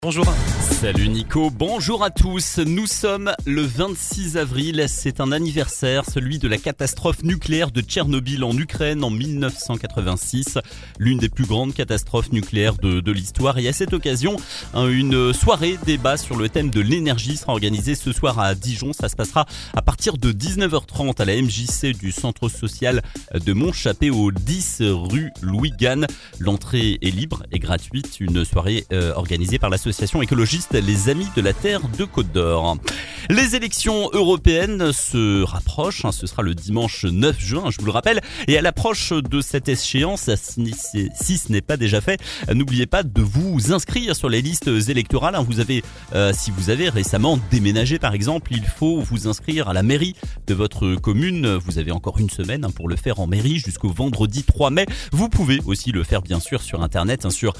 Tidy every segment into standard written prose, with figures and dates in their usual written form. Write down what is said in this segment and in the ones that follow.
Bonjour. Salut Nico, bonjour à tous. Nous sommes le 26 avril, c'est un anniversaire, celui de la catastrophe nucléaire de Tchernobyl en Ukraine en 1986, l'une des plus grandes catastrophes nucléaires de l'histoire. Et à cette occasion, une soirée débat sur le thème de l'énergie sera organisée ce soir à Dijon. Ça se passera à partir de 19h30 à la MJC du centre social de Montchappé au 10 rue Louis Ganne. L'entrée est libre et gratuite, une soirée organisée par l'association écologiste Les Amis de la Terre de Côte d'Or. Les élections européennes se rapprochent, ce sera le dimanche 9 juin, je vous le rappelle. Et à l'approche de cette échéance, si ce n'est pas déjà fait, n'oubliez pas de vous inscrire sur les listes électorales. Si vous avez récemment déménagé par exemple, il faut vous inscrire à la mairie de votre commune. Vous avez encore une semaine pour le faire en mairie jusqu'au vendredi 3 mai. Vous pouvez aussi le faire bien sûr sur internet, sur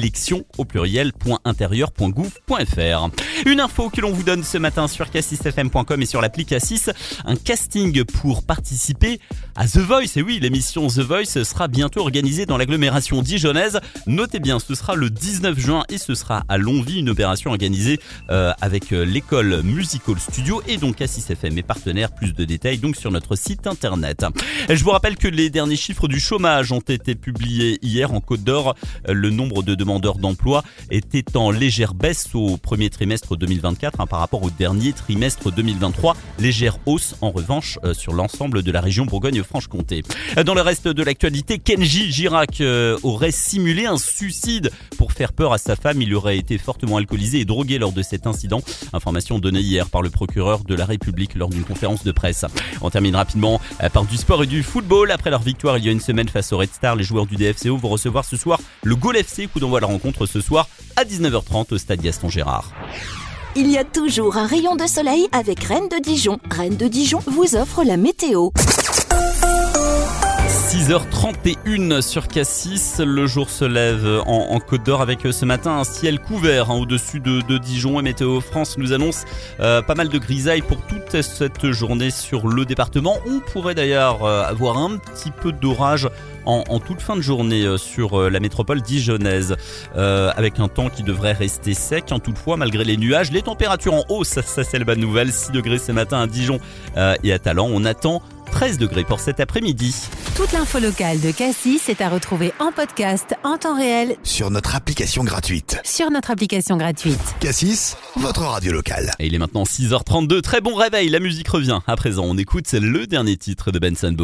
élections.intérieur.gouv.fr. Une info que l'on vous donne ce matin sur cassisfm.com et sur l'appli Cassis, un casting pour participer à The Voice. Et oui, l'émission The Voice sera bientôt organisée dans l'agglomération dijonnaise. Notez bien, ce sera le 19 juin et ce sera à Longwy, une opération organisée avec l'école Musical Studio et donc Cassis FM et partenaires. Plus de détails donc sur notre site internet. Et je vous rappelle que les derniers chiffres du chômage ont été publiés hier en Côte d'Or. Le nombre de demandeurs d'emploi était en légère baisse au premier trimestre 2024 par rapport au dernier trimestre 2023. Légère hausse en revanche sur l'ensemble de la région Bourgogne-Franche-Comté. Dans le reste de l'actualité, Kenji Girac aurait simulé un suicide pour faire peur à sa femme. Il aurait été fortement alcoolisé et drogué lors de cet incident. Information donnée hier par le procureur de la République lors d'une conférence de presse. On termine rapidement par du sport et du football. Après leur victoire il y a une semaine face au Red Star, les joueurs du DFCO vont recevoir ce soir le Gol FC. Coup d'envoi de la rencontre ce soir à 19h30 au stade Gaston Gérard. Il y a toujours un rayon de soleil avec Rennes de Dijon. Rennes de Dijon vous offre la météo. 6h31 sur Cassis, le jour se lève en Côte d'Or avec ce matin un ciel couvert au-dessus de Dijon et Météo France nous annonce pas mal de grisailles pour toute cette journée sur le département. On pourrait d'ailleurs avoir un petit peu d'orage en toute fin de journée sur la métropole dijonnaise avec un temps qui devrait rester sec. Toutefois, malgré les nuages, les températures en hausse, ça c'est la bonne nouvelle. 6 degrés ce matin à Dijon et à Talent. On attend 13 degrés pour cet après-midi. Toute l'info locale de Cassis est à retrouver en podcast en temps réel Sur notre application gratuite. Cassis, votre radio locale. Et il est maintenant 6h32. Très bon réveil, la musique revient. À présent, on écoute le dernier titre de Benson Boone.